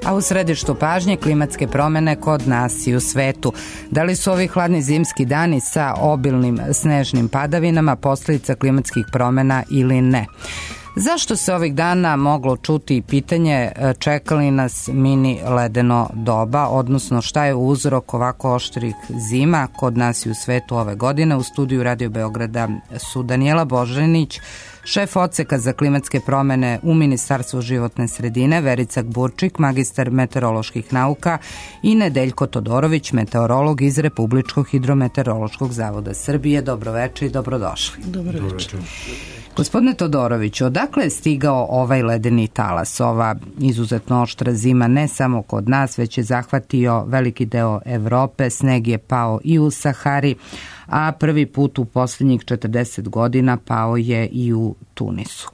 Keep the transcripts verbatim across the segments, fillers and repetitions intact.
A u središtu pažnje klimatske promene kod nas i u svetu. Da li su ovi hladni zimski dani sa obilnim snežnim padavinama posljedica klimatskih promena ili ne? Zašto se ovih dana moglo čuti pitanje čeka li nas mini ledeno doba, odnosno šta je uzrok ovako oštrih zima kod nas i u svetu ove godine? U studiju Radio Beograda su Danijela Božanić, šef odseka za klimatske promene u Ministarstvu životne sredine, Verica Gburčik, magistar meteoroloških nauka i Nedeljko Todorović, meteorolog iz Republičkog hidrometeorološkog zavoda Srbije. Dobroveče i dobrodošli. Dobroveče. Gospodine Todoroviću, odakle je stigao ovaj ledeni talas, ova izuzetno oštra zima, ne samo kod nas, već je zahvatio veliki deo Evrope, sneg je pao i u Sahari, a prvi put u posljednjih četrdeset godina pao je i u Tunisu.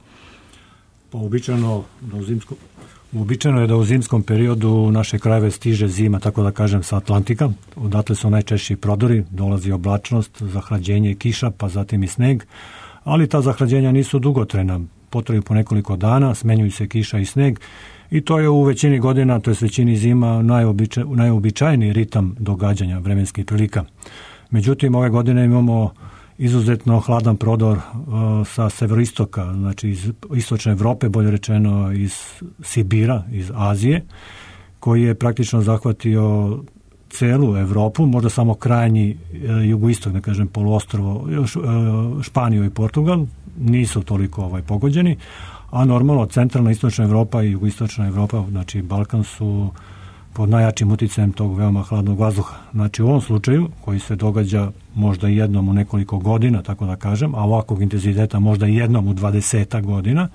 Pa uobičajeno da u zimskom Uobičajeno je da u zimskom periodu u naše krajeve stiže zima, tako da kažem, sa Atlantika. Odatle su najčešći prodori, dolazi oblačnost, zahlađenje i kiša, pa zatim i sneg. Ali ta zahlađenja nisu dugotrajna, potraju po nekoliko dana, smenjuju se kiša i sneg i to je u većini godina, to je većini zima, najobičaj, najobičajniji ritam događanja vremenskih prilika. Međutim, ove godine imamo izuzetno hladan prodor uh, sa severoistoka, znači iz istočne Evrope, bolje rečeno iz Sibira, iz Azije, koji je praktično zahvatio celu Evropu, možda samo krajnji e, jugoistok, da kažem, poluostrvo, e, Španiju i Portugal, nisu toliko ovaj, pogođeni, a normalno centralna istočna Evropa i jugoistočna Evropa, znači Balkan, su pod najjačim uticajem tog veoma hladnog vazduha. Znači u ovom slučaju, koji se događa možda jednom u nekoliko godina, tako da kažem, a ovakvog intenziteta možda jednom u dvadesetak godina,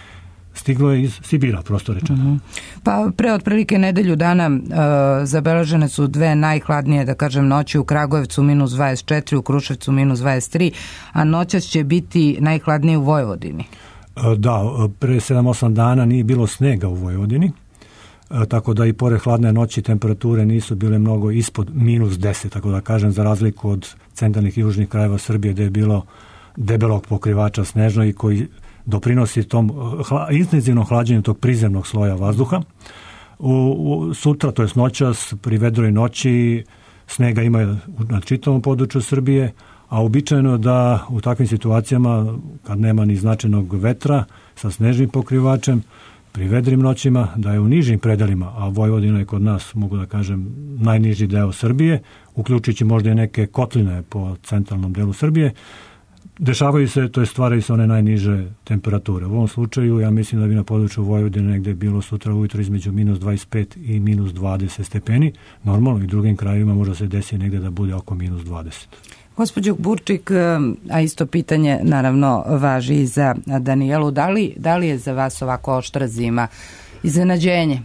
stiglo je iz Sibira, prosto rečeno. Uh-huh. Pa pre otprilike nedelju dana uh, zabeležene su dve najhladnije, da kažem, noći u Kragujevcu minus dvadeset četiri, u Kruševcu minus dvadeset tri, a noćas će biti najhladnije u Vojvodini. Uh, da, pre sedam osam dana nije bilo snega u Vojvodini, uh, tako da i pored hladne noći temperature nisu bile mnogo ispod minus deset, tako da kažem, za razliku od centralnih i južnih krajeva Srbije gde je bilo debelog pokrivača snežno i koji doprinosi tom hla, intenzivnom hlađenju tog prizemnog sloja vazduha. U, u, sutra, to je noćas, pri vedroj noći, snega ima na čitavom području Srbije, a običajno da u takvim situacijama, kad nema ni značajnog vetra sa snežnim pokrivačem, pri vedrim noćima, da je u nižim predelima, a Vojvodina je kod nas, mogu da kažem, najniži deo Srbije, uključujući možda i neke kotline po centralnom delu Srbije, dešavaju se, to je stvaraju se one najniže temperature. U ovom slučaju, ja mislim da bi na području Vojvodine negde bilo sutra ujutro između minus dvadeset pet i minus dvadeset stepeni. Normalno i drugim krajevima možda se desi negde da bude oko minus dvadeset. Gospođo Gburčik, a isto pitanje naravno važi i za Danijelu, da li, da li je za vas ovako oštra zima iznenađenje?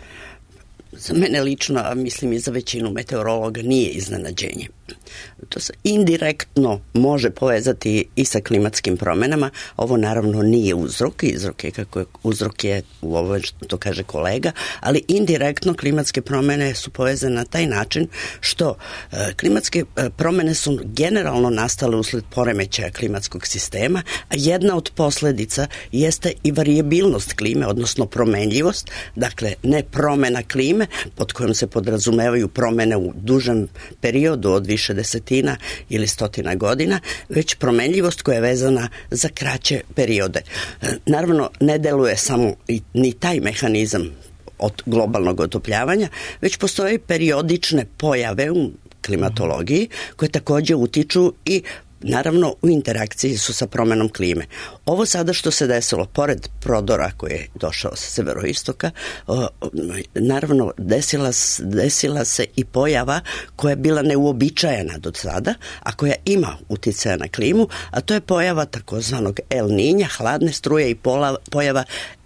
Za mene lično, a mislim i za većinu meteorologa, nije iznenađenje. To se indirektno može povezati i sa klimatskim promenama. Ovo naravno nije uzrok, uzrok je kako je, uzrok je u ovome što to kaže kolega, ali indirektno klimatske promene su povezane na taj način što e, klimatske e, promene su generalno nastale usled poremećaja klimatskog sistema, a jedna od posledica jeste i varijabilnost klime, odnosno promenljivost, dakle ne promena klime, pod kojom se podrazumevaju promene u dužem periodu od više desetina ili stotina godina, već promenljivost koja je vezana za kraće periode. Naravno, ne deluje samo i, ni taj mehanizam od globalnog otopljavanja, već postoje periodične pojave u klimatologiji koje takođe utiču i naravno u interakciji su sa promenom klime. Ovo sada što se desilo, pored prodora koji je došao sa severoistoka, naravno desila, desila se i pojava koja je bila neuobičajena do sada, a koja ima uticaja na klimu, a to je pojava takozvanog El Niña, hladne struje i pola, pojava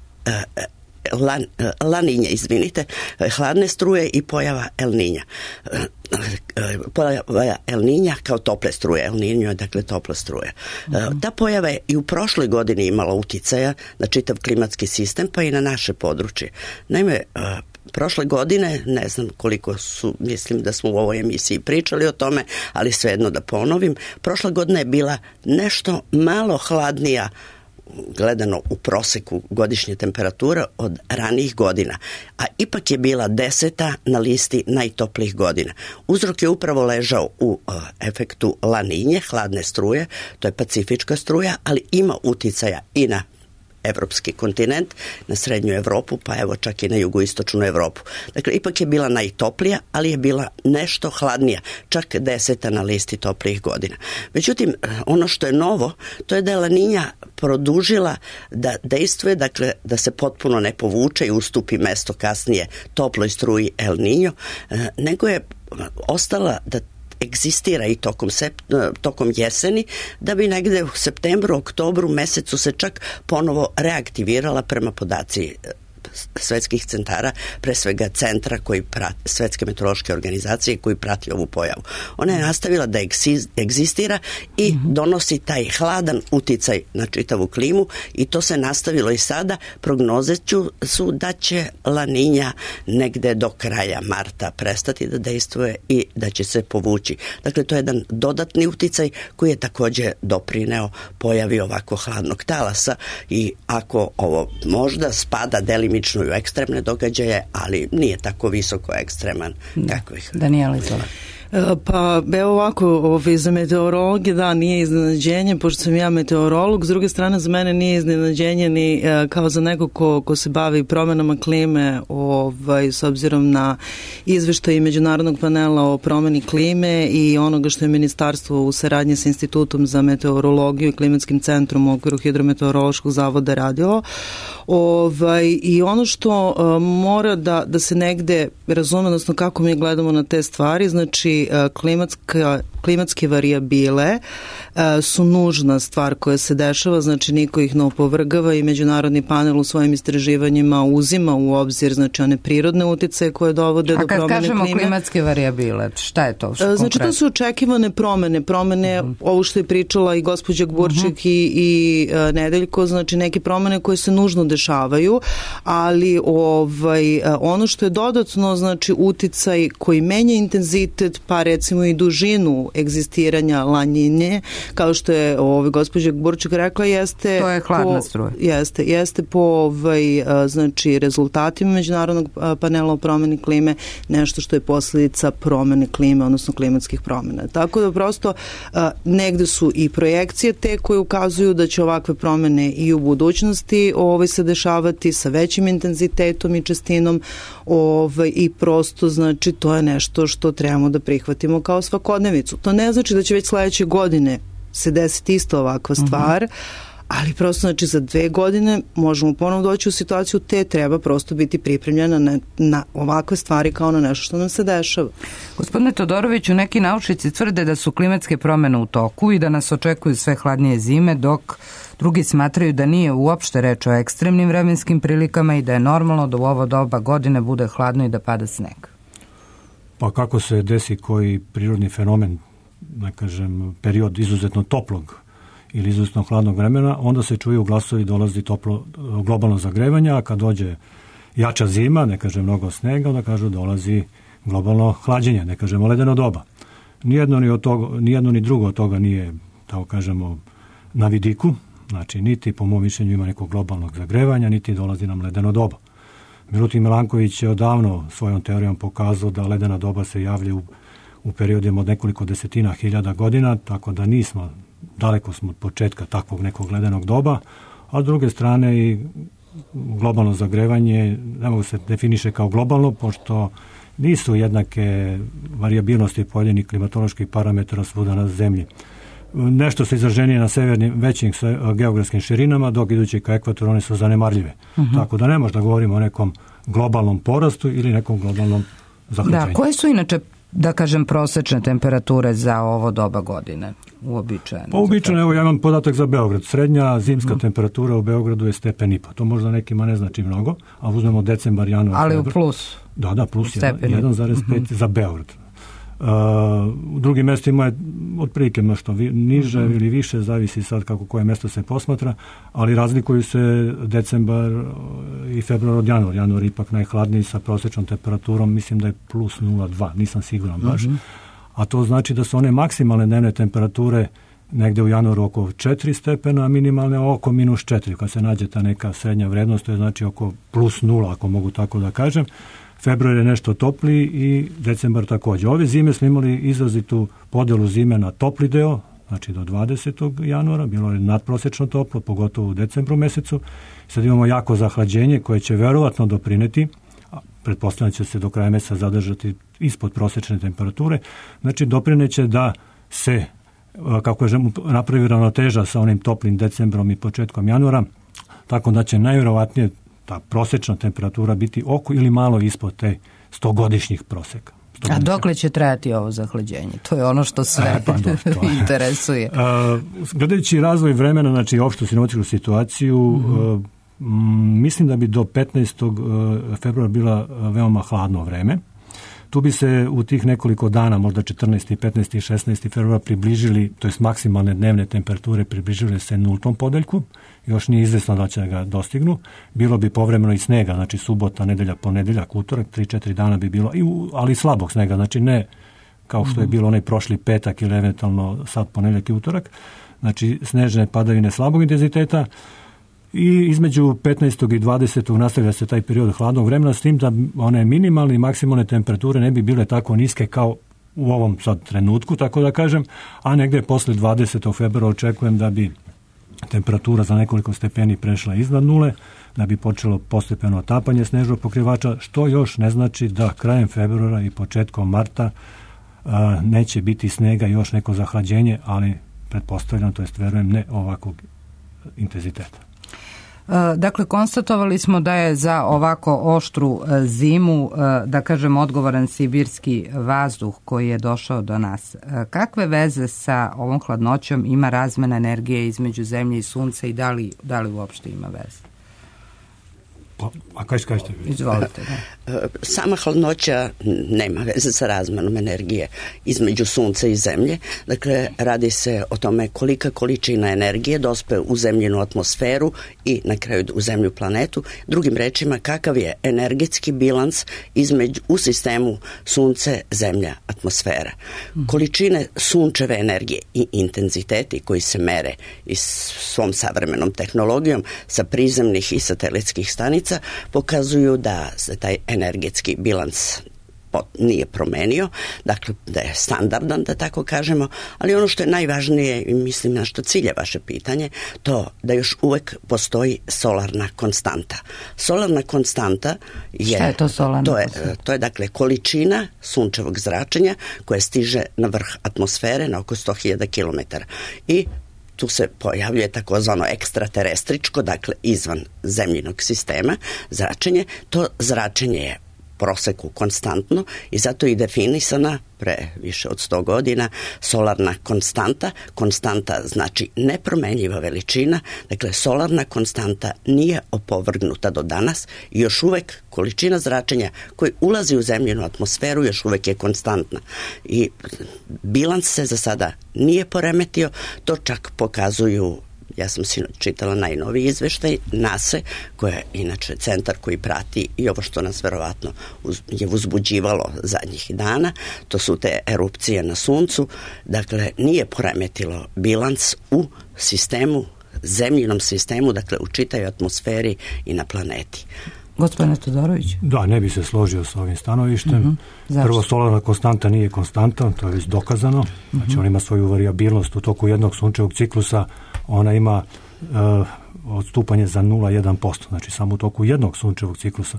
La, La Niña, izvinite, hladne struje i pojava El Niña. Pojava El Niña kao tople struje. El Niño je dakle topla struja. Uh-huh. Ta pojava je i u prošloj godini imala uticaja na čitav klimatski sistem, pa i na naše područje. Naime, prošle godine, ne znam koliko su, mislim da smo u ovoj emisiji pričali o tome, ali svejedno da ponovim, prošla godina je bila nešto malo hladnija gledano u proseku godišnje temperature od ranijih godina, a ipak je bila deseta na listi najtoplijih godina. Uzrok je upravo ležao u uh, efektu La Niñe, hladne struje, to je pacifička struja, ali ima uticaja i na evropski kontinent, na srednju Evropu, pa evo čak i na jugoistočnu Evropu. Dakle, ipak je bila najtoplija, ali je bila nešto hladnija, čak deseta na listi toplijih godina. Međutim, ono što je novo, to je da je La Niña produžila da dejstvuje, dakle, da se potpuno ne povuče i ustupi mesto kasnije toploj struji El Niño, nego je ostala da egzistira i tokom, sep, tokom jeseni, da bi negde u septembru, oktobru mesecu se čak ponovo reaktivirala prema podaci svetskih centara, pre svega centra koji prati, svetske meteorološke organizacije koji prati ovu pojavu. Ona je nastavila da egzistira i donosi taj hladan uticaj na čitavu klimu i to se nastavilo i sada. Prognoze su da će La Niña negde do kraja marta prestati da dejstvuje i da će se povući. Dakle, to je jedan dodatni uticaj koji je takođe doprineo pojavi ovako hladnog talasa i ako ovo možda spada delimično u ekstremne događaje, ali nije tako visoko ekstreman kako ih. Danijela, izvolite. Pa, evo ovako, ovaj, za meteorologe, da, nije iznenađenje, pošto sam ja meteorolog, s druge strane za mene nije iznenađenje ni e, kao za nekog ko, ko se bavi promenama klime, ovaj, s obzirom na izveštaj Međunarodnog panela o promeni klime i onoga što je ministarstvo u saradnji sa Institutom za meteorologiju i klimatskim centrom u okviru Hidrometeorološkog zavoda radilo. Ovaj, I ono što uh, mora da, da se negde razume, odnosno kako mi gledamo na te stvari, znači uh, klimatska, klimatske varijabile uh, su nužna stvar koja se dešava, znači niko ih ne opovrgava i Međunarodni panel u svojim istraživanjima uzima u obzir, znači one prirodne uticaje koje dovode do promene klime. A kad kažemo klime, klimatske varijabile, šta je to? Uh, znači to su očekivane promene, promene, uh-huh. ovo što je pričala i gospođa Gburčik uh-huh. i, i uh, Nedeljko, znači neke promene koje se nužno dešavaju, ali ovaj, ono što je dodatno, znači uticaj koji menja intenzitet, pa recimo i dužinu egzistiranja La Niñe, kao što je ovaj, gospođa Gburčik rekla, jeste to je hladna struja. Jeste, jeste po ovaj, znači, rezultatima Međunarodnog panela o promeni klime nešto što je posljedica promene klime, odnosno klimatskih promena. Tako da prosto negde su i projekcije te koje ukazuju da će ovakve promene i u budućnosti ovaj, se dešavati sa većim intenzitetom i čestinom ovaj, i prosto znači to je nešto što trebamo da prihvatimo kao svakodnevicu. To ne znači da će već sledeće godine se desiti isto ovakva stvar, uh-huh. ali prosto znači za dve godine možemo ponovno doći u situaciju te treba prosto biti pripremljena na, na ovakve stvari kao na nešto što nam se dešava. Gospodine Todoroviću, neki naučnici tvrde da su klimatske promene u toku i da nas očekuju sve hladnije zime, dok drugi smatraju da nije uopšte reč o ekstremnim vremenskim prilikama i da je normalno da u ovo doba godine bude hladno i da pada sneg. Pa kako se desi koji prirodni fenomen, da kažem, period izuzetno toplog ili izuzetno hladnog vremena, onda se čuju glasovi, dolazi toplo, globalno zagrevanje, a kad dođe jača zima, ne kaže mnogo snega, onda kažu dolazi globalno hlađenje, ne kažemo ledeno doba. Nijedno ni, od toga, nijedno ni drugo od toga nije, tako kažemo, na vidiku, znači niti po mom mišljenju ima nekog globalnog zagrevanja, niti dolazi nam ledeno doba. Milutin Milanković je odavno svojom teorijom pokazao da ledena doba se javlja u, u periodima od nekoliko desetina hiljada godina, tako da nismo, daleko smo od početka takvog nekog ledenog doba, a s druge strane i globalno zagrevanje ne mogu se definiše kao globalno, pošto nisu jednake varijabilnosti pojedinih klimatoloških parametara svuda na zemlji. Nešto se izraženije na severnim većim geografskim širinama, dok idući ka ekvatoru one su zanemarljive. Uh-huh. Tako da ne možda govorimo o nekom globalnom porastu ili nekom globalnom zahlađenju. Da, koje su inače, da kažem, prosečne temperature za ovo doba godine? Uobičajeno. Pa uobičajeno, evo ja imam podatak za Beograd. Srednja zimska uh-huh. temperatura u Beogradu je stepen i po. To možda nekima ne znači mnogo, a uzmemo decembar, januar. Ali u plus? Da, da, plus jedan zarez pet uh-huh. za Beograd. Uh, u drugim mestima je otprilike nešto vi, niže uh-huh. ili više, zavisi sad kako koje mesto se posmatra, ali razlikuju se decembar i februar od januar. Januar je ipak najhladniji sa prosječnom temperaturom, mislim da je plus nula zarez dva, nisam siguran baš. Uh-huh. A to znači da su one maksimalne dnevne temperature negde u januaru oko četiri stepena, a minimalne oko minus četiri. Kad se nađe ta neka srednja vrednost, to je znači oko plus nula, ako mogu tako da kažem. Februar je nešto topliji i decembar također. Ove zime smo imali izrazitu podelu zime na topli deo, znači do dvadesetog januara, bilo je nadprosečno toplo, pogotovo u decembru mesecu. Sad imamo jako zahlađenje koje će verovatno doprineti, pretpostavljam će se do kraja meseca zadržati ispod prosječne temperature, znači doprineće da se, kako je napravi ravnoteža sa onim toplim decembrom i početkom januara, tako da će najvjerovatnije ta prosječna temperatura biti oko ili malo ispod te stogodišnjih proseka. A dokle će trajati ovo zahlađenje? To je ono što sve pa, do, interesuje. Uh, gledajući razvoj vremena, znači opštu sinoptičku situaciju, mm-hmm. uh, mislim da bi do petnaestog februara bila veoma hladno vreme. Tu bi se u tih nekoliko dana, možda četrnaesti, petnaesti i šesnaesti februara približili, to jest maksimalne dnevne temperature približile se nultom podeljku. Još nije izvesno da će ga dostignu. Bilo bi povremeno i snega, znači subota, nedelja, ponedeljak, utorak, tri četiri dana bi bilo, ali slabog snega, znači ne kao što je bilo onaj prošli petak ili eventualno sad ponedeljak i utorak. Znači snežne padavine slabog intenziteta. I između petnaestog i dvadesetog nastavlja se taj period hladnog vremena, s tim da one minimalne i maksimalne temperature ne bi bile tako niske kao u ovom sad trenutku, tako da kažem, a negde posle dvadesetog februara očekujem da bi temperatura za nekoliko stepeni prešla iznad nule, da bi počelo postepeno otapanje snežnog pokrivača, što još ne znači da krajem februara i početkom marta a, neće biti snega i još neko zahlađenje, ali pretpostavljam, to jest verujem, ne ovakvog intenziteta. Dakle, konstatovali smo da je za ovako oštru zimu, da kažem, odgovoran sibirski vazduh koji je došao do nas. Kakve veze sa ovom hladnoćom ima razmena energije između zemlje i sunca i da li, da li uopšte ima veze? Pa, a kaj kažete? Izvolite. Da. Sama hladnoća nema veze sa razmenom energije između sunca i zemlje. Dakle, radi se o tome kolika količina energije dospe u zemljinu atmosferu i na kraju u zemlju planetu. Drugim rečima, kakav je energetski bilans između, u sistemu sunce, zemlja, atmosfera. Mm. Količine sunčeve energije i intenziteti koji se mere i svom savremenom tehnologijom sa prizemnih i satelitskih stanica pokazuju da se taj energetski bilans nije promenio, dakle da je standardan, da tako kažemo, ali ono što je najvažnije i mislim na što cilje vaše pitanje, to da još uvek postoji solarna konstanta. Solarna konstanta je... Šta je to solarna to je, konstanta? To je dakle količina sunčevog zračenja koja stiže na vrh atmosfere na oko sto hiljada kilometara. I tu se pojavljuje takozvano ekstraterestričko, dakle izvan zemljinog sistema zračenje. To zračenje je proseku konstantno i zato je i definisana pre više od sto godina solarna konstanta. Konstanta znači nepromenljiva veličina, dakle solarna konstanta nije opovrgnuta do danas i još uvek količina zračenja koji ulazi u zemljinu atmosferu još uvek je konstantna. I bilans se za sada nije poremetio, to čak pokazuju, ja sam sinoć čitala najnoviji izveštaj nase, koja je inače centar koji prati i ovo što nas verovatno uz, je uzbuđivalo zadnjih dana, to su te erupcije na suncu, dakle nije poremetilo bilans u sistemu, zemljinom sistemu, dakle u čitavoj atmosferi i na planeti. Gospodine Todorović? Da, ne bi se složio sa ovim stanovištem. Uh-huh. Prvo, solarna konstanta nije konstanta, to je već dokazano. Uh-huh. Znači, ona ima svoju variabilnost u toku jednog sunčevog ciklusa, ona ima uh, odstupanje za nula zarez jedan posto, znači samo u toku jednog sunčevog ciklusa.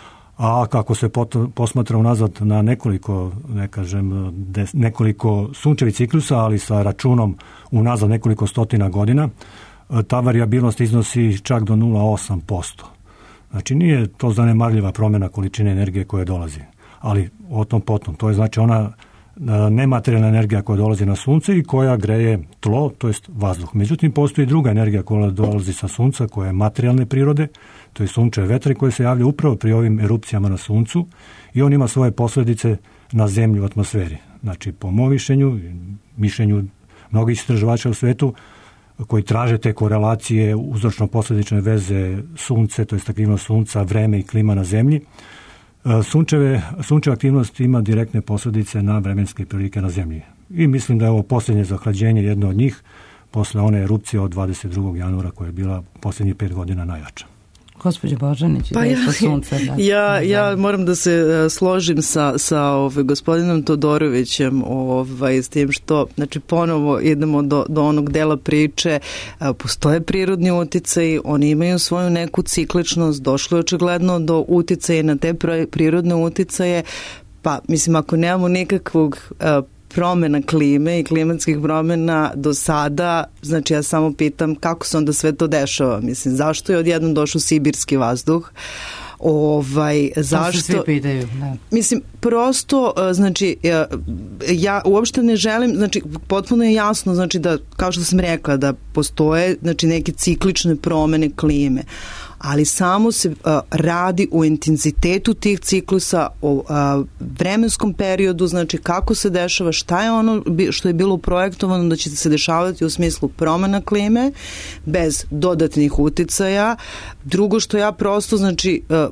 A kako se pot, posmatra unazad na nekoliko, ne kažem, des, nekoliko sunčevih ciklusa, ali sa računom unazad nekoliko stotina godina, uh, ta variabilnost iznosi čak do nula zarez osam posto. Znači nije to zanemarljiva promjena količine energije koja dolazi, ali o tom potom. To je znači ona nematerijalna energija koja dolazi na sunce i koja greje tlo, to jest vazduh. Međutim, postoji druga energija koja dolazi sa sunca, koja je materijalne prirode, to je sunčeve vetre koje se javlja upravo pri ovim erupcijama na suncu i on ima svoje posljedice na zemlju u atmosferi. Znači, po mom mišljenju, mišljenju mnogih istraživača u svetu, koji traže te korelacije, uzročno-posljedične veze sunce, to je aktivnost sunca, vreme i klima na zemlji, Sunčeve, sunčeva aktivnost ima direktne posljedice na vremenske prilike na zemlji. I mislim da je ovo posljednje zahlađenje jedno od njih, posle one erupcije od dvadeset drugog januara koja je bila posljednjih pet godina najjača. Gospođo Božanić, pa ja, sunce, da. ja, ja moram da se uh, složim sa, sa ovaj, gospodinom Todorovićem ovaj, s tim što, znači ponovo idemo do, do onog dela priče, uh, postoje prirodni uticaji, oni imaju svoju neku cikličnost, došlo je očigledno do uticaja na te prirodne uticaje, pa mislim ako nemamo nikakvog uh, promjena klime i klimatskih promjena do sada, znači ja samo pitam kako se onda sve to dešava, mislim zašto je odjednom došao sibirski vazduh, ovaj, zašto... To se svi pitaju, da. Mislim, prosto, znači, ja, ja uopšte ne želim, znači, potpuno je jasno, znači da, kao što sam rekla, da postoje, znači, neke ciklične promjene klime, ali samo se a, radi o intenzitetu tih ciklusa, o a, vremenskom periodu, znači kako se dešava, šta je ono što je bilo projektovano da će se dešavati u smislu promjena klime, bez dodatnih uticaja. Drugo što ja prosto, znači, a,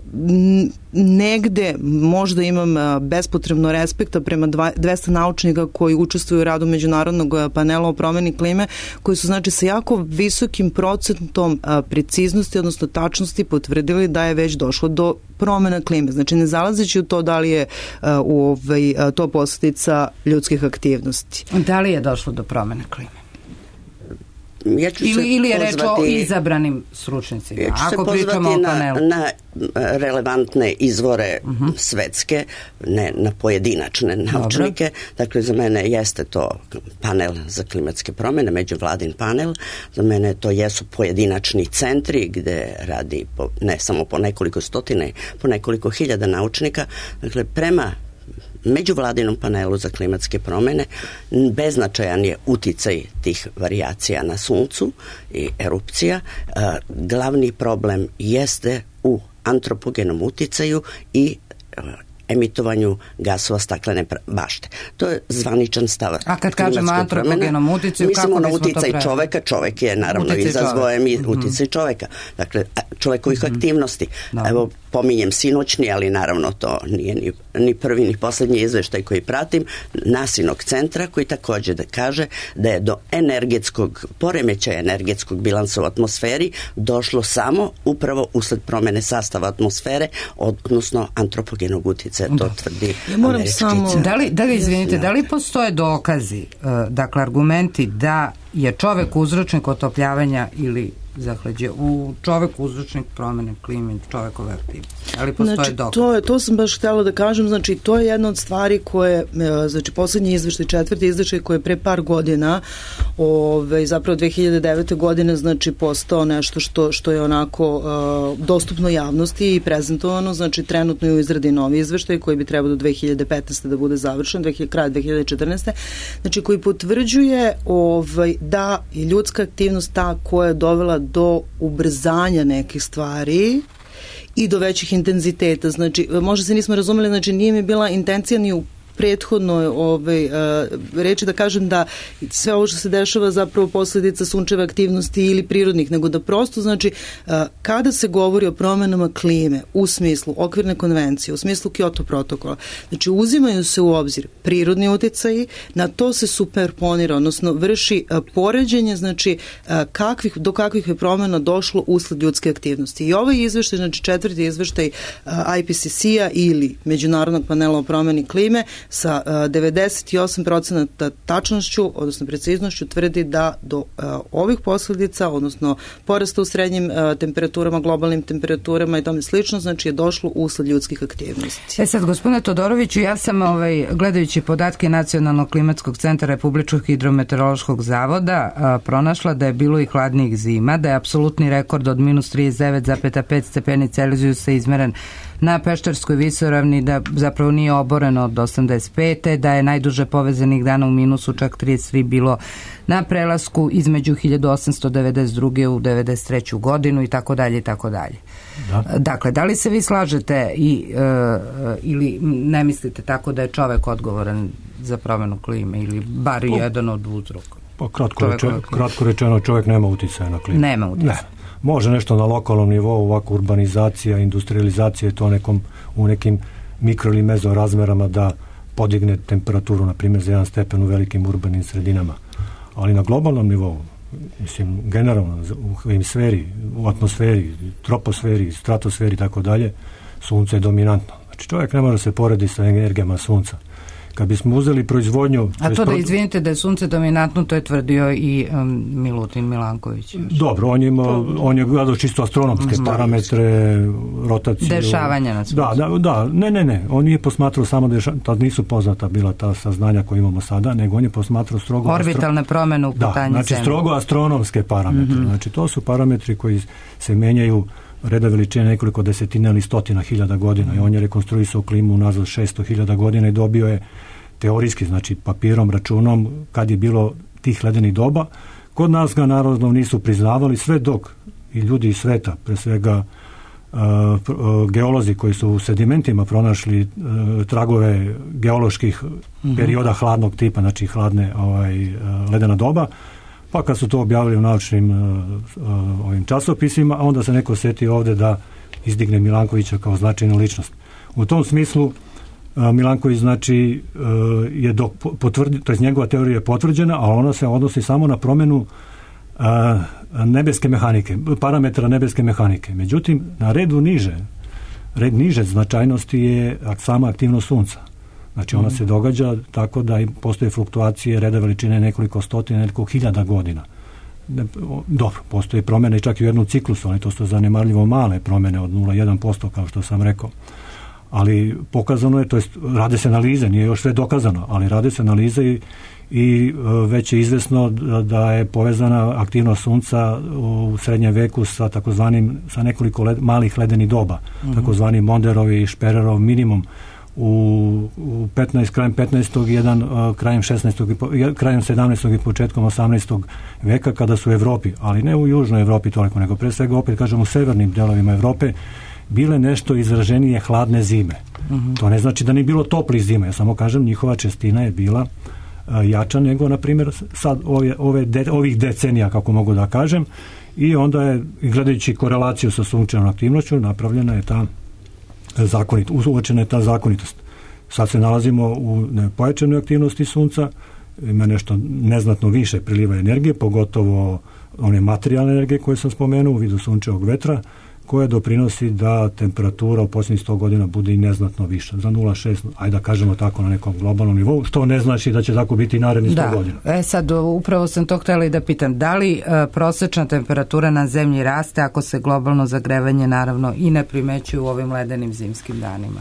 negde možda imam bespotrebno respekta prema dvesta naučnika koji učestvuju u radu međunarodnog panela o promjeni klime, koji su znači sa jako visokim procentom preciznosti, odnosno tačnosti potvrdili da je već došlo do promjena klime. Znači ne zalazeći u to da li je u ovaj, to posljedica ljudskih aktivnosti. Da li je došlo do promjene klime? Ja ću ili, se ili je pozvati, reč o izabranim stručnicima. Ja ću Ako se pričamo pozvati o panelu. na, na relevantne izvore uh-huh. svetske, ne na pojedinačne naučnike. Dobro. Dakle, za mene jeste to panel za klimatske promjene, međuvladin panel. Za mene to jesu pojedinačni centri gde radi po, ne samo po nekoliko stotine, po nekoliko hiljada naučnika. Dakle, prema međuvladinom panelu za klimatske promjene beznačajan je uticaj tih varijacija na suncu i erupcija. Glavni problem jeste u antropogenom uticaju i emitovanju gasova staklene bašte. To je zvaničan stav. A kad kažemo antropogenom uticaju, mislimo na uticaj čoveka, čovek je naravno izazvojem i uticaj čoveka. Dakle, čovekovih mm-hmm. aktivnosti. No. Evo, pominjem sinoćni, ali naravno to nije ni, ni prvi ni posljednji izveštaj koji pratim, Nasinog centra koji također da kaže da je do energetskog poremećaja energetskog bilansa u atmosferi došlo samo upravo usled promjene sastava atmosfere, odnosno antropogenog uticaja. To tvrdi ja moram samo... Da li, da li, izvinite, da li postoje dokazi, dakle argumenti da je čovek uzročnik otopljavanja ili zahlađe u čoveku uzročnik promjene klime, čovekove aktivnosti. Ali postoje znači, dokaz. To je, to sam baš htjela da kažem, znači to je jedna od stvari koje, znači posljednji izveštaj, četvrti izveštaj koji je pre par godina, ove, zapravo dve hiljade devete godine, znači postao nešto što, što je onako uh, dostupno javnosti i prezentovano, znači trenutno je u izradi novi izveštaj koji bi trebao do dve hiljade petnaeste da bude završen, kraj dve hiljade četrnaeste znači koji potvrđuje ovaj, da je ljudska aktivnost ta koja je dovela do ubrzanja nekih stvari i do većih intenziteta. Znači, možda se nismo razumeli, znači nije mi bila intencija ni u prethodnoj ovaj, uh, reći da kažem da sve ovo što se dešava zapravo posljedica sunčeve aktivnosti ili prirodnih, nego da prosto znači uh, kada se govori o promjenama klime u smislu okvirne konvencije, u smislu Kyoto protokola, znači uzimaju se u obzir prirodni utjecaji, na to se superponira, odnosno vrši uh, poređenje, znači uh, kakvih, do kakvih je promjena došlo usled ljudske aktivnosti. I ovaj izveštaj, znači četvrti izveštaj uh, I P C C-a ili Međunarodnog panela o promjeni klime sa uh, devedeset osam procenata tačnošću, odnosno preciznošću tvrdi da do uh, ovih posljedica, odnosno porasta u srednjim uh, temperaturama, globalnim temperaturama i tome slično, znači je došlo usled ljudskih aktivnosti. E sad, gospodine Todoroviću, ja sam ovaj, gledajući podatke Nacionalnog klimatskog centra Republičkog hidrometeorološkog zavoda a, pronašla da je bilo i hladnijih zima, da je apsolutni rekord od minus trideset devet zarez pet stepeni Celzijusa izmeren na Pešterskoj visoravni, da zapravo nije oboreno od osamdeset pete da je najduže povezanih dana u minusu čak trideset tri bilo na prelasku između hiljadu osamsto devedeset druge u devedeset treću godinu i tako dalje i tako dalje. Dakle, da li se vi slažete i, e, ili ne mislite tako da je čovek odgovoran za promjenu klime ili bar o, jedan od uzroka? Pa kratko, reče, kratko rečeno, čovjek nema uticaja na klimu. Nema uticaja. Ne. Može nešto na lokalnom nivou, ovako urbanizacija, industrializacija, to nekom, u nekim mikro ili mezo razmerama da podigne temperaturu, na primjer, za jedan stepen u velikim urbanim sredinama. Ali na globalnom nivou, mislim, generalno, u hemisferi, u atmosferi, troposferi, stratosferi i tako dalje, sunce je dominantno. Znači, čovjek ne može se poredi sa energijama sunca. Kad bismo uzeli proizvodnju... A to da izvinite da je sunce dominantno, to je tvrdio i um, Milutin Milanković. Još. Dobro, on je, imao, on je gledao čisto astronomske mm. parametre, rotaciju... Dešavanja na suncu. Da, da, da, ne, ne, ne. On nije posmatrao samo dešavanja, tad nisu poznata bila ta saznanja koje imamo sada, nego on je posmatrao strogo... Orbitalne astro... promene u putanji Zemlje. Da, znači zemlje. strogo astronomske parametre. Mm-hmm. Znači, to su parametri koji se menjaju reda veličine nekoliko desetina ili stotina hiljada godina mm. i on je rekonstruisao klimu nazad šesto hiljada godina i dobio je teorijski, znači papirom, računom, kad je bilo tih ledenih doba. Kod nas ga naravno nisu priznavali sve dok i ljudi iz sveta, pre svega uh, uh, geolozi koji su u sedimentima pronašli uh, tragove geoloških mm-hmm. perioda hladnog tipa, znači hladne ovaj, uh, ledena doba, pa kad su to objavili u naučnim uh, uh, ovim časopisima, onda se neko setio ovde da izdigne Milankovića kao značajnu ličnost. U tom smislu uh, Milanković znači uh, je dok potvrdi, to je njegova teorija je potvrđena, a ona se odnosi samo na promenu uh, nebeske mehanike, parametra nebeske mehanike. Međutim, na redu niže, red niže značajnosti je sama aktivnost sunca. Znači ona mm. se događa tako da postoje fluktuacije reda veličine nekoliko stotina, nekoliko hiljada godina. Dobro, postoje promjene čak i u jednom ciklusu, ali to su zanemarljivo male promjene od nula zarez jedan posto kao što sam rekao. Ali pokazano je, to jest rade se analize, nije još sve dokazano, ali rade se analize i, i već je izvesno da, da je povezana aktivnost sunca u srednjem veku sa takozvanim, sa nekoliko led, malih ledenih doba, mm-hmm. takozvani Monderov i Špererov minimum u, u petnaest, krajem petnaestog jedan uh, krajem šesnaestog krajem sedamnaestog i početkom osamnaestog veka kada su u Evropi, ali ne u južnoj Evropi toliko, nego pre svega opet kažem u severnim delovima Evrope bile nešto izraženije hladne zime. Mm-hmm. To ne znači da nije bilo toplih zima, ja samo kažem njihova čestina je bila uh, jača nego na primjer sad ove, ove de, ovih decenija kako mogu da kažem i onda je gledajući korelaciju sa sunčevom aktivnošću napravljena je ta zakonit, uočena je ta zakonitost. Sad se nalazimo u pojačanoj aktivnosti sunca, ima nešto neznatno više priliva energije, pogotovo one materijalne energije koje sam spomenuo u vidu sunčevog vetra, koja doprinosi da temperatura u posljednjih sto godina bude i neznatno viša. Za nula zarez šest, ajde da kažemo tako na nekom globalnom nivou, što ne znači da će tako biti i narednih sto godina. E sad, upravo sam to htjela i da pitam, da li e, prosječna temperatura na zemlji raste ako se globalno zagrevanje naravno i ne primećuje u ovim ledenim zimskim danima?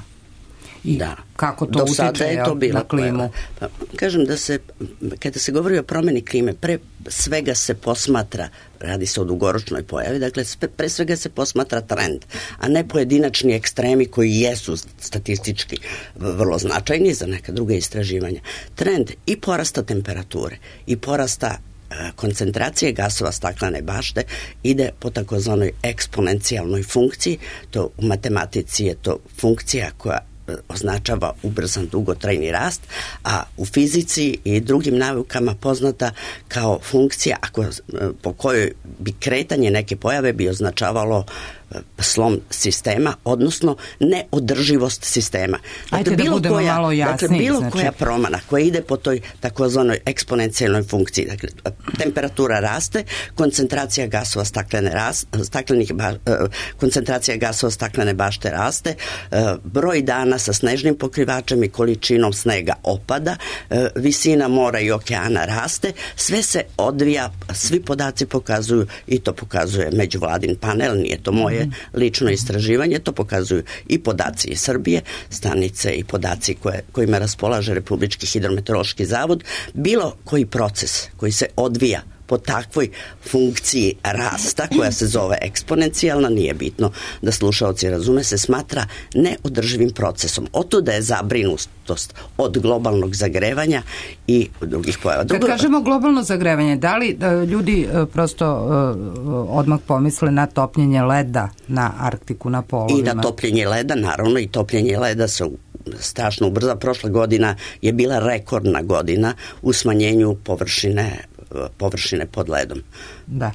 I da. Kako to utiče je to na klimu? Pa, kažem da se, kada se govori o promjeni klime, pre svega se posmatra, radi se o dugoročnoj pojavi, dakle pre svega se posmatra trend, a ne pojedinačni ekstremi koji jesu statistički vrlo značajni za neka druga istraživanja. Trend i porasta temperature i porasta koncentracije gasova staklene bašte ide po takozvanoj eksponencijalnoj funkciji, to u matematici je to funkcija koja označava ubrzan dugotrajni rast, a u fizici i drugim naukama poznata kao funkcija ako, po kojoj bi kretanje neke pojave bi označavalo slom sistema, odnosno neodrživost sistema. Dakle, Ajde da budemo koja, malo jasniji. Dakle, bilo znači... koja promjena koja ide po toj takozvanoj eksponencijalnoj funkciji, dakle, temperatura raste, koncentracija gasova staklene rast, staklenih ba, koncentracija gasova staklene bašte raste, broj dana sa snežnim pokrivačem i količinom snega opada, visina mora i okeana raste, sve se odvija, svi podaci pokazuju i to pokazuje međuvladin panel, nije to moje lično istraživanje, to pokazuju i podaci iz Srbije, stanice i podaci koje, kojima raspolaže Republički hidrometeorološki zavod, bilo koji proces koji se odvija po takvoj funkciji rasta koja se zove eksponencijalna, nije bitno da slušaoci razume, se smatra neodrživim procesom. Otuda je zabrinutost od globalnog zagrevanja i drugih pojava. Kad kažemo globalno zagrevanje, da li da ljudi prosto uh, odmah pomisle na topljenje leda na Arktiku, na polovima? I na topljenje leda, naravno, i topljenje leda se strašno ubrza. Prošla godina je bila rekordna godina u smanjenju površine površine pod ledom. Da.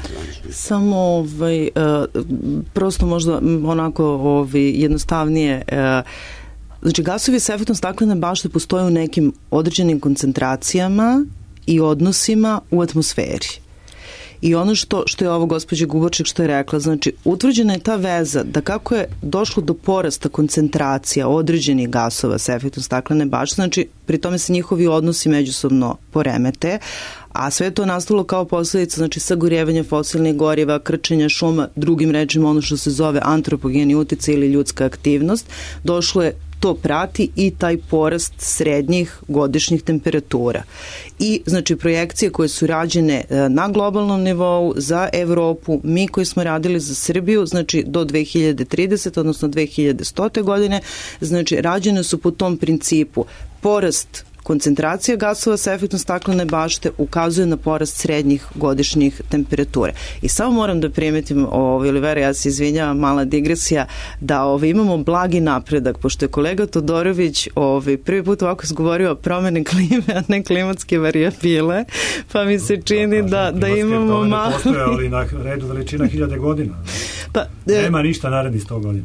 Samo ovaj, uh, prosto možda onako ovaj, jednostavnije uh, znači gasovi sa efektom staklene bašte postoje u nekim određenim koncentracijama i odnosima u atmosferi. I ono što, što je ovo gospođa Gubaček što je rekla, znači utvrđena je ta veza da kako je došlo do porasta koncentracija određenih gasova sa efektom staklene bašte, znači pri tome se njihovi odnosi međusobno poremete, a sve to nastalo kao posledica znači sagorjevanja fosilnih goriva, krčenja šuma, drugim rečima ono što se zove antropogeni uticaj ili ljudska aktivnost, došlo je to prati i taj porast srednjih godišnjih temperatura. I znači projekcije koje su rađene na globalnom nivou za Evropu, mi koji smo radili za Srbiju, znači do dve hiljade tridesete odnosno dve hiljade stote godine, znači rađene su po tom principu porast koncentracija gasova sa efektom staklene bašte ukazuje na porast srednjih godišnjih temperatura. I samo moram da primetim, ovaj, Olivera, ja se izvinjavam, mala digresija, da ovaj, imamo blagi napredak, pošto je kolega Todorović ovaj, prvi put ovako izgovorio promene klime, a ne klimatske varijabile, pa mi se čini da, da imamo malo... Postoje, ali na redu veličina hiljade godina. Pa, e... Nema ništa narednih sto godina.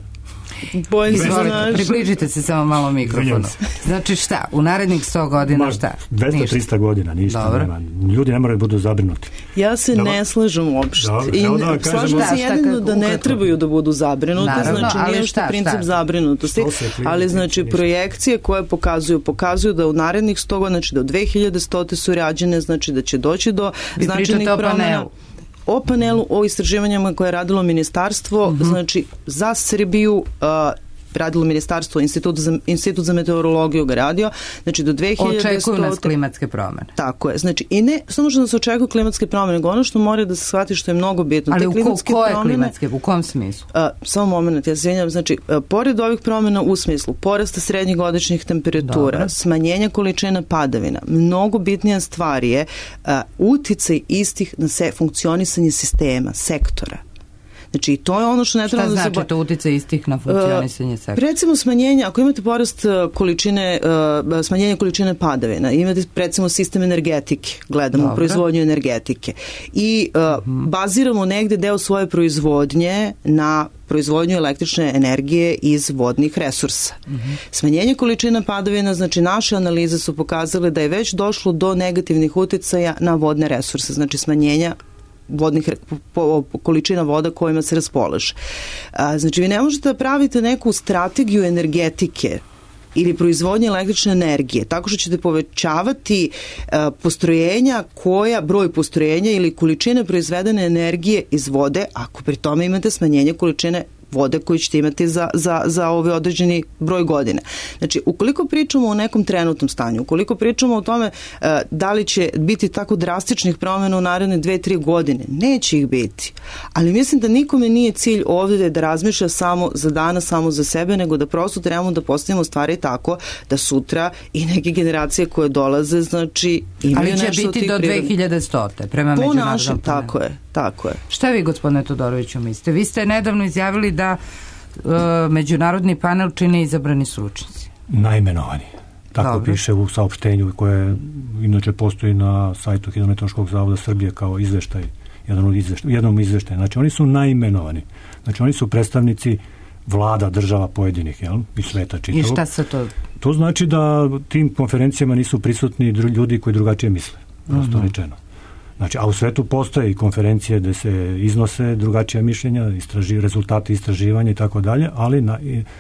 Izvolite, približite se samo malo mikrofonu. Znači šta, u narednih sto godina šta? dvesta do trista godina, ništa nema. Ljudi ne moraju budu zabrinuti. Ja se Dobar. ne slažem uopšte. I da slažem se jedino da ne trebaju da budu zabrinuti, naravno, znači nije što princip šta? zabrinutosti, ali znači projekcije koje pokazuju, pokazuju da u narednih sto godina, znači do dve hiljade stote su rađene, znači da će doći do Vi značajnih promjena. O panelu, o istraživanjama koje je radilo ministarstvo, uh-huh. znači za Srbiju uh, radilo ministarstvo, institut za, institut za meteorologiju ga radio, znači do dve hiljade stote... Očekuju nas klimatske promene. Tako je, znači i ne samo što nas očekuju klimatske promene, nego ono što mora da se shvati što je mnogo bitno. Ali te u klimatske ko, koje promene, klimatske, u kom smislu? Uh, samo moment, ja se izvinjam, znači uh, pored ovih promena u smislu porasta srednjih godišnjih temperatura, Dobre. smanjenja količina padavina, mnogo bitnija stvar je uh, uticaj istih na se funkcionisanje sistema, sektora. Znači, to je ono što ne treba da se... Šta znači to uticaj istih na funkcionisanje sektora? Recimo smanjenje, ako imate porast količine, smanjenje količine padavina, imate recimo sistem energetike, gledamo Dobre. proizvodnju energetike i uh, baziramo negde deo svoje proizvodnje na proizvodnju električne energije iz vodnih resursa. Mm-hmm. Smanjenje količina padavina, znači naše analize su pokazale da je već došlo do negativnih uticaja na vodne resurse, znači smanjenja vodnih po, po, količina voda kojima se raspolaže. A, znači, vi ne možete da pravite neku strategiju energetike ili proizvodnje električne energije tako što ćete povećavati a, postrojenja koja, broj postrojenja ili količine proizvedene energije iz vode, ako pri tome imate smanjenje količine vode koju ćete imati za, za, za ovaj određeni broj godine. Znači, ukoliko pričamo o nekom trenutnom stanju, ukoliko pričamo o tome uh, da li će biti tako drastičnih promjena u naredne dve, tri godine, neće ih biti. Ali mislim da nikome nije cilj ovdje da razmišlja samo za dana, samo za sebe, nego da prosto trebamo da postavimo stvari tako da sutra i neke generacije koje dolaze, znači, imaju nešto od tih prirodnih. Ali će biti do dve hiljade stote prema međunarodnom našem, tako je, tako je. Šta vi, gospodine Todoroviću, mislite? Vi ste nedavno izjavili da uh, međunarodni panel čine izabrani stručnjaci. Najmenovani. Tako Dobre. piše u saopštenju koje inače postoji na sajtu Hidrometeorološkog zavoda Srbije kao izveštaj, jedan od izveštaj, jednom izveštaja. Znači, oni su najmenovani. Znači, oni su predstavnici vlada država pojedinih, jel? I sveta čitavog. I šta se to... To znači da tim konferencijama nisu prisutni ljudi koji drugačije misle. Prosto uh-huh. rečeno. Znači, a u svetu postoje i konferencije gde se iznose drugačija mišljenja, istraži, rezultati istraživanja i tako dalje, ali na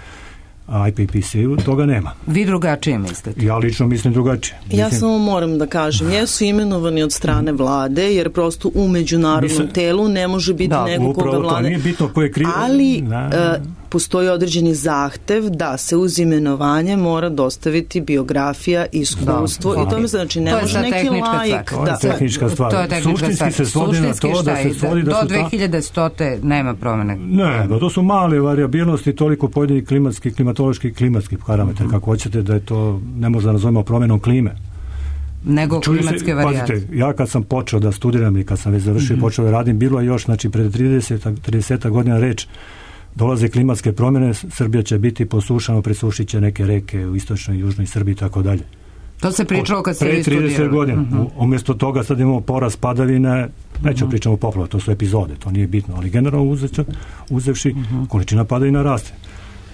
I P P C-u toga nema. Vi drugačije mislite? Ja lično mislim drugačije. Mislim... Ja samo moram da kažem, jesu imenovani od strane vlade, jer prosto u međunarodnom mislim... telu ne može biti da, neko koga vlade. Upravo to, nije bitno ko je krivo. Ali da. Uh, postoji određeni zahtev da se uz imenovanje mora dostaviti biografija, iskustvo da, i to mi znači ne to može neki laik. To je tehnička stvar. To je tehnička stvar. Se svodi na to da se svodi da do dve hiljade stote nema promene. Ne, da to su male variabilnosti, toliko pojedinih klimatskih, klimatoloških, klimatskih parametara, kako hoćete da je to, ne možda nazovemo promjenom klime. Nego Čuju klimatske se, varijacije. Pazite, ja kad sam počeo da studiram i kad sam već završio, mm-hmm. počeo da radim, bilo je još, znači, pred trideset godina reč, dolaze klimatske promjene, Srbija će biti posušana, presušit će neke reke u istočnoj i južnoj Srbiji i tako dalje. To se pričalo kad ste vi studirali. Pre trideset godina. Uh-huh. Umjesto toga sad imamo porast padavine, nećemo uh-huh. pričamo o poplavu, to su epizode, to nije bitno, ali generalno uzevši, uzevši uh-huh. količina padavina raste.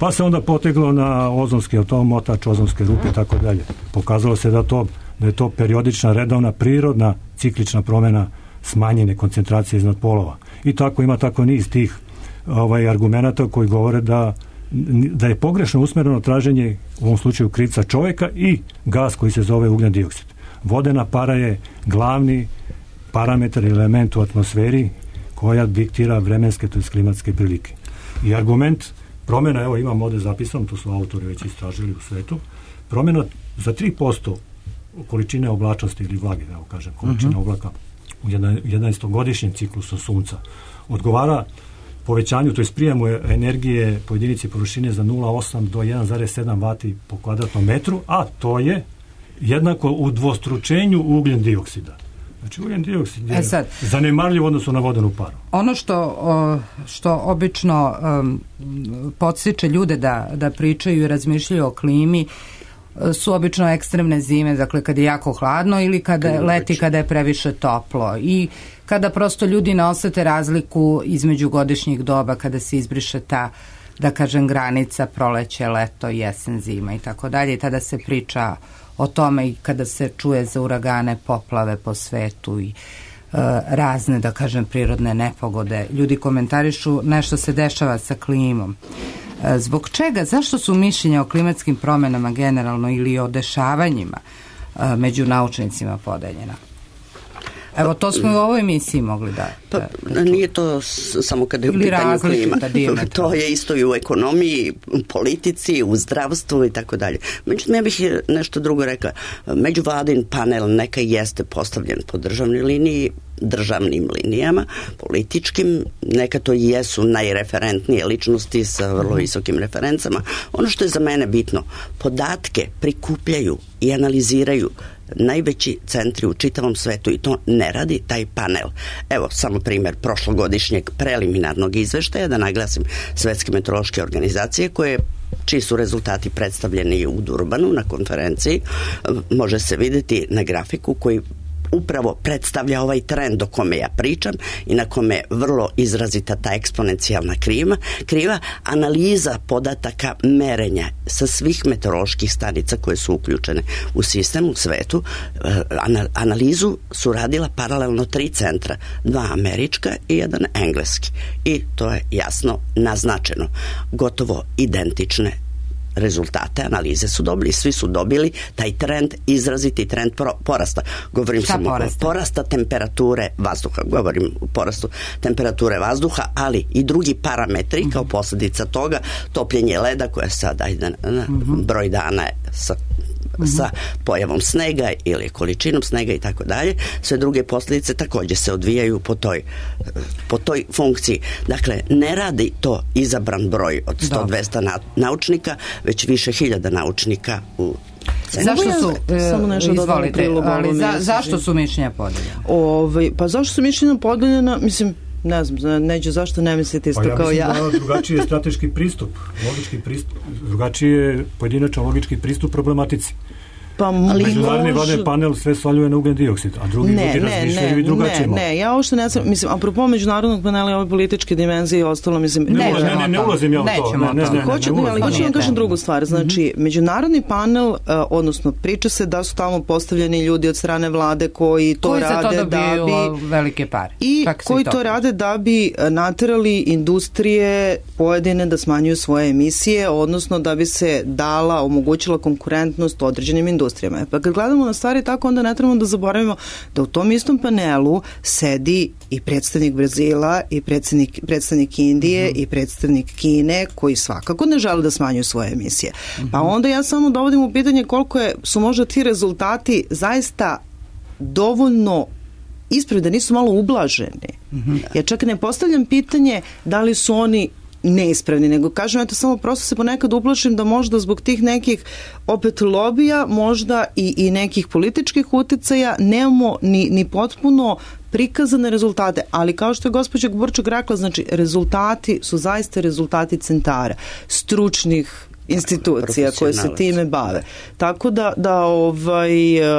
Pa se onda poteglo na ozonski omotač, ozonske rupe i tako dalje. Pokazalo se da, to, da je to periodična, redovna, prirodna, ciklična promjena smanjene koncentracije iznad polova. I tako ima tako niz tih ovaj, argumenata koji govore da, da je pogrešno usmjereno traženje, u ovom slučaju krivca čovjeka, i gas koji se zove ugljen dioksid. Vodena para je glavni parametar, element u atmosferi koja diktira vremenske, to je klimatske prilike. I argument promjena, evo imam ovdje zapisano, to su autori već istražili u svetu, promjena za tri posto količine oblačnosti ili vlage, evo kažem, količina uh-huh. oblaka u jedanaestogodišnjem ciklusu sunca odgovara povećanju, to je prijemu energije po jedinici površine za nula zarez osam do jedan zarez sedam vati po kvadratnom metru, a to je jednako u dvostručenju ugljen dioksida. Znači, ugljen dioksid je e sad, zanemarljiv odnosno na vodenu paru. Ono što, što obično um, podstiče ljude da, da pričaju i razmišljaju o klimi su obično ekstremne zime, dakle kada je jako hladno ili kada je leti, kada je previše toplo i kada prosto ljudi ne osete razliku između godišnjih doba, kada se izbriše ta, da kažem, granica proleće, leto, jesen, zima i tako dalje, i tada se priča o tome i kada se čuje za uragane, poplave po svetu i e, razne, da kažem, prirodne nepogode. Ljudi komentarišu nešto se dešava sa klimom. E, zbog čega? Zašto su mišljenja o klimatskim promjenama generalno ili o dešavanjima e, među naučnicima podeljena? Evo, to smo u ovoj emisiji mogli da... Pa, da nije to samo kada je u pitanju klima. To je isto i u ekonomiji, u politici, u zdravstvu i tako dalje. Međutim, ja bih nešto drugo rekla. Međuvladin panel neka jeste postavljen po državnoj liniji, državnim linijama, političkim, neka to jesu najreferentnije ličnosti sa vrlo visokim referencama. Ono što je za mene bitno, podatke prikupljaju i analiziraju najveći centri u čitavom svetu i to ne radi taj panel. Evo, samo primjer prošlogodišnjeg preliminarnog izveštaja, da naglasim, Svetske meteorološke organizacije, koje čiji su rezultati predstavljeni u Durbanu na konferenciji, može se vidjeti na grafiku koji upravo predstavlja ovaj trend o kome ja pričam i na kome je vrlo izrazita ta eksponencijalna kriva, kriva analiza podataka merenja sa svih meteoroloških stanica koje su uključene u sistem u svetu. Analizu su radila paralelno tri centra, dva američka i jedan engleski. I to je jasno naznačeno. Gotovo identične rezultate analize su dobili, svi su dobili taj trend, izraziti trend porasta. Govorim samo o porasta temperature vazduha, govorim o porastu temperature vazduha, ali i drugi parametri uh-huh. kao posljedica toga, topljenje leda koje sad ajde, uh-huh. broj dana je sa Uh-huh. sa pojavom snega ili količinom snega i tako dalje. Sve druge posljedice također se odvijaju po toj, po toj funkciji. Dakle, ne radi to izabran broj od sto do dvesta na, naučnika, već više hiljada naučnika u Zašto su, e, samo nešto izvolite, ali za, zašto su mišljenja podeljena? Ovaj, pa zašto su mišljenja podeljena, mislim, ne znam, neđe zašto ne mislite isto pa kao ja. Ja mislim da drugačiji je strateški pristup, logički pristup, drugačiji je pojedinačan logički pristup problematici. Pa međunarodni vladni panel sve svaljuje na ugljen dioksid, a drugi ne, ljudi ne, razmišljaju ne, i drugačije. Ne, ne, ja uopšte ne znam, mislim, apropo međunarodnog panela i ove političke dimenzije i ostalo, mislim... Ne, ne, ne, ne, ne ulazim ja u to. Ne, ne, ne, ne, hoću, ne, ali hoću vam kažem drugu stvar. Znači, mm-hmm. međunarodni panel, uh, odnosno, priča se da su tamo postavljeni ljudi od strane vlade koji to koji rade to da bi... velike pare. I koji to, to rade da bi naterali industrije pojedine da smanjuju svoje emisije, odnosno da bi se dala, omogućila konkurentnost određenim industrijama. Pa kad gledamo na stvari tako, onda ne trebamo da zaboravimo da u tom istom panelu sedi i predstavnik Brazila i predstavnik, predstavnik Indije mm-hmm. i predstavnik Kine, koji svakako ne žele da smanjuju svoje emisije. Mm-hmm. Pa onda ja samo dovodim u pitanje koliko je, su možda ti rezultati zaista dovoljno ispravi, da nisu malo ublaženi. Mm-hmm. Ja čak ne postavljam pitanje da li su oni neispravni, nego kažem, eto, samo prosto se ponekad uplašim da možda zbog tih nekih opet lobija, možda i, i nekih političkih uticaja nemamo ni, ni potpuno prikazane rezultate, ali kao što je gospođa Gburčak rekla, znači rezultati su zaista rezultati centara, stručnih institucija koje se time bave. Tako da, da ovaj...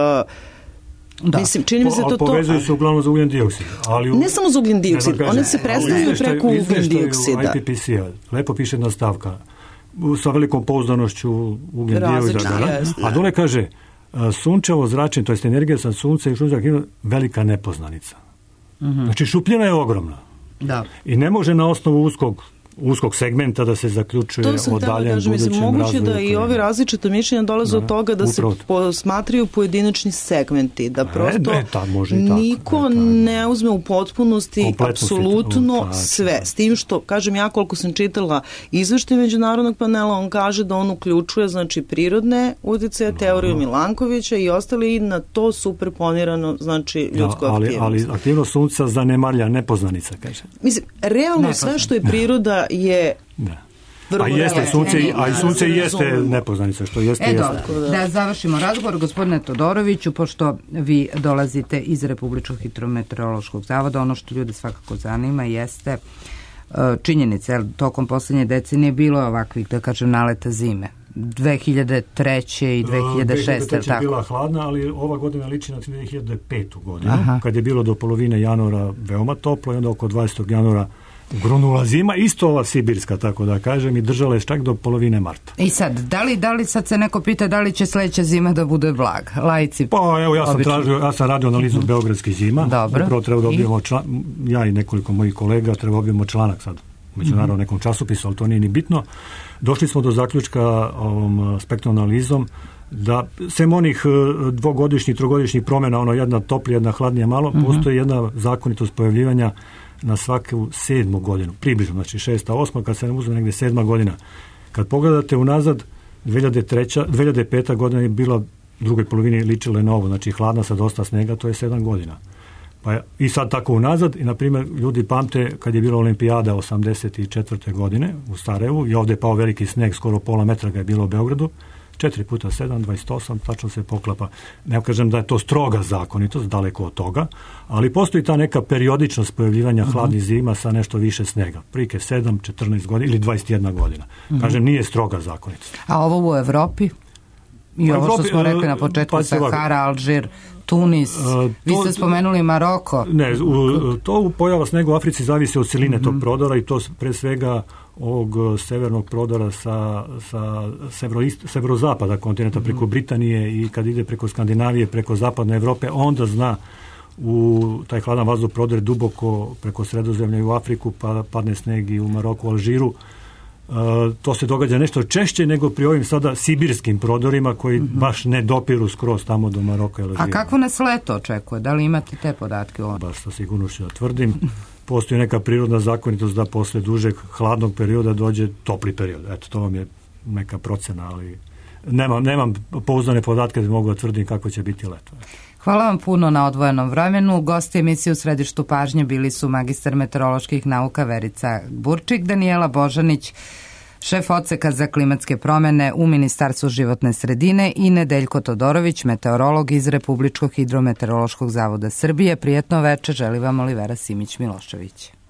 Da. Mislim, čini mi se to to... Povezuju se uglavnom za ugljen dioksid. Ali u... Ne samo za ugljen dioksid, one se predstavljaju preko ugljen dioksida. I P P C-a lepo piše jedna stavka. sa velikom pouzdanošću ugljen dioksid, a dole kaže sunčevo zračenje, to jest energija sa sunca i šumska velika nepoznanica. Mm-hmm. Znači šupljina je ogromna. Da. I ne može na osnovu uskog uskog segmenta da se zaključuje o daljem budućem razvoju. Moguće da i ovi različita mišljenja dolaze od toga da se posmatraju pojedinačni segmenti, da prosto e, ta, može niko tako, ne uzme u potpunosti apsolutno sve. S tim što, kažem ja, koliko sam čitala izveštaj međunarodnog panela, on kaže da on uključuje znači prirodne uticaje, teoriju Milankovića i ostali, i na to superponirano znači ljudsku da, ali, aktivnost. Ali aktivnost sunca zanemarlja nepoznanica, kaže. Mislim, realno ne, sve što je priroda je da. A jeste sunce, a i sunce jeste nepoznanica, što jeste. E, dobro, da završimo razgovor, gospodine Todoroviću, pošto vi dolazite iz Republičkog hidrometeorološkog zavoda, ono što ljude svakako zanima jeste činjenica, jer tokom poslednje decenije bilo je ovakvih, da kažem, naleta zime. dve hiljade treće i dve hiljade šeste. dve hiljade treće je bila hladna, ali ova godina liči na dve hiljade petu godinu, aha, kad je bilo do polovine januara veoma toplo i onda oko dvadesetog januara grunula zima, isto ova sibirska, tako da kažem, i držala je čak do polovine marta. I sad, da li, da li sad se neko pita da li će sledeća zima da bude blaga? Lajci. Pa evo, ja sam, tražio, ja sam radio analizu mm-hmm. beogradskih zima. Dobro. Upravo treba da dobijemo, član, ja i nekoliko mojih kolega treba dobijemo članak sad u međunarodnom nekom časopisu, ali to nije ni bitno. Došli smo do zaključka ovom spektrom analizom da sem onih dvogodišnjih, trogodišnjih promjena, ono jedna toplija, jedna hladnija malo, mm-hmm. postoji jedna zakonitost pojavljivanja na svaku sedmu godinu, približno, znači šesta, osma, kad se ne uzme negdje sedma godina. Kad pogledate unazad, dve hiljade treća, dve hiljade peta godina je bila u drugoj polovini ličila je novo, znači hladna sa dosta snega, to je sedam godina. Pa je, i sad tako unazad, i na primjer ljudi pamte kad je bila olimpijada osamdeset četvrte godine u Sarajevu i ovdje je pao veliki sneg, skoro pola metra ga je bilo u Beogradu, četiri puta sedam, dvadeset osam, tačno se poklapa. Ne kažem da je to stroga zakonitost, daleko od toga, ali postoji ta neka periodičnost pojavljivanja uh-huh. hladnih zima sa nešto više snega. Prike sedam, četrnaest godina ili dvadeset jedna godina. Uh-huh. Kažem, nije stroga zakonitost. A ovo u Evropi? I pa ovo Evropi, što smo rekli na početku, pa Sahara, Alžir, Tunis, uh, vi ste spomenuli Maroko. Ne, u, to pojava snega u Africi zavisi od siline uh-huh. tog prodora i to pre svega ovog severnog prodora sa, sa severoist, severozapada kontinenta mm-hmm. preko Britanije i kad ide preko Skandinavije, preko zapadne Evrope, onda zna u taj hladan vazduh prodre duboko preko Sredozemlja i u Afriku, pa padne sneg i u Maroku, Alžiru. Uh, to se događa nešto češće nego pri ovim sada sibirskim prodorima koji mm-hmm. baš ne dopiru skroz tamo do Maroka i Alžira. A kako nas leto očekuje? Da li imate te podatke? Baš sa sigurnošću da tvrdim. Postoji neka prirodna zakonitost da posle dužeg hladnog perioda dođe topli period. Eto, to vam je neka procena, ali nemam, nemam pouzdane podatke da mogu da tvrdim kako će biti leto. Hvala vam puno na odvojenom vremenu. Gosti emisije u središtu pažnje bili su magistar meteoroloških nauka Verica Burčik, Danijela Božanić, šef odseka za klimatske promjene u Ministarstvu životne sredine i Nedeljko Todorović, meteorolog iz Republičkog hidrometeorološkog zavoda Srbije. Prijetno večer, želi vam Olivera Simić-Milošević.